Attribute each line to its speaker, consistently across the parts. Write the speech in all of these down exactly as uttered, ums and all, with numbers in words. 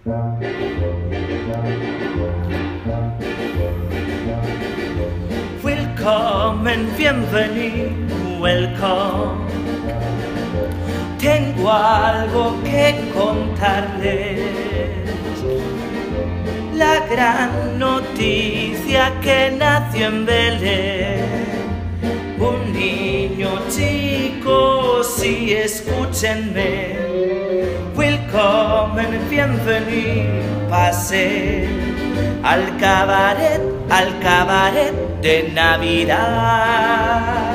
Speaker 1: Willkommen, bienvenido, welcome. Tengo algo que contarles, la gran noticia que nació en Belén. Un niño chico, sí, escúchenme. Willkommen, bienvenido, pase al cabaret, al cabaret de Navidad.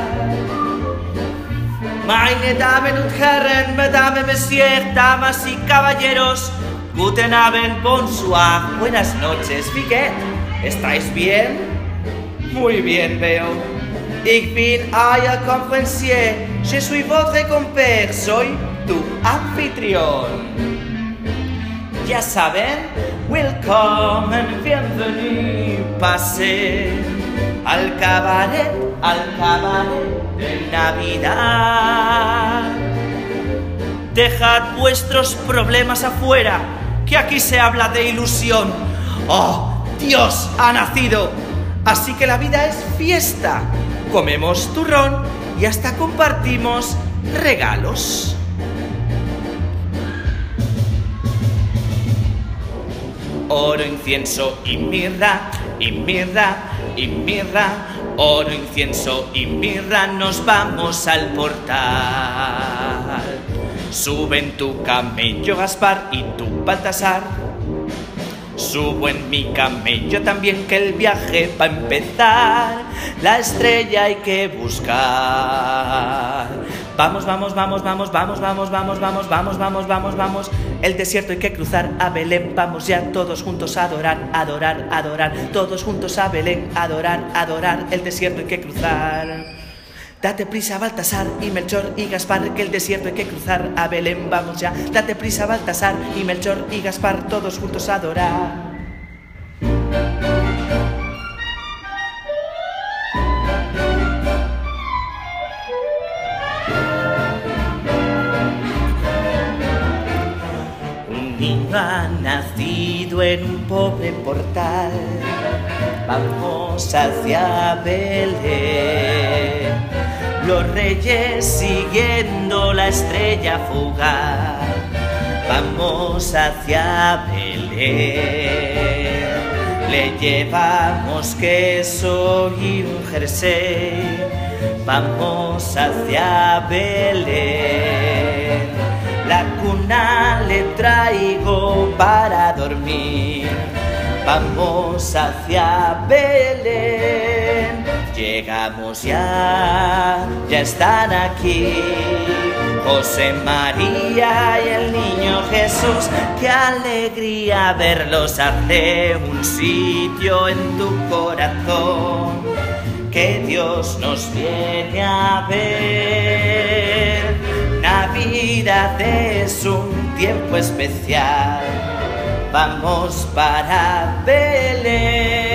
Speaker 1: Meine Damen und Herren, Mesdames, Messieurs, damas y caballeros, Guten Abend, bonsoir, buenas noches, wie geht? ¿Estáis bien? Muy bien, veo. Ich bin euer Conférencier, je suis votre compère, soy tu anfitrión. Ya saben, willkommen, bienvenido, pase al cabaret, al cabaret de Navidad. Dejad vuestros problemas afuera, que aquí se habla de ilusión. ¡Oh, Dios ha nacido! Así que la vida es fiesta. Comemos turrón y hasta compartimos regalos. Oro, incienso y mirra, y mirra, y mirra. Oro, incienso y mirra, nos vamos al portal. Sube en tu camello, Gaspar, y tu Baltasar. Subo en mi camello también, que el viaje va a empezar. La estrella hay que buscar. Vamos, vamos, vamos, vamos, vamos, vamos, vamos, vamos, vamos, vamos, vamos, vamos. El desierto hay que cruzar, a Belén vamos ya, todos juntos a adorar, adorar, adorar. Todos juntos a Belén, adorar, adorar. El desierto hay que cruzar. Date prisa, Baltasar y Melchor y Gaspar, que el desierto hay que cruzar, a Belén vamos ya. Date prisa, Baltasar y Melchor y Gaspar, todos juntos a adorar. Un niño ha nacido en un pobre portal, vamos hacia Belén. Los reyes siguiendo la estrella fugaz, vamos hacia Belén. Le llevamos queso y un jersey, vamos hacia Belén. La cuna le traigo para dormir, vamos hacia Belén. Llegamos ya, ya están aquí José, María y el niño Jesús. Qué alegría verlos, hace un sitio en tu corazón, que Dios nos viene a ver. Navidad es un tiempo especial, vamos para Belén.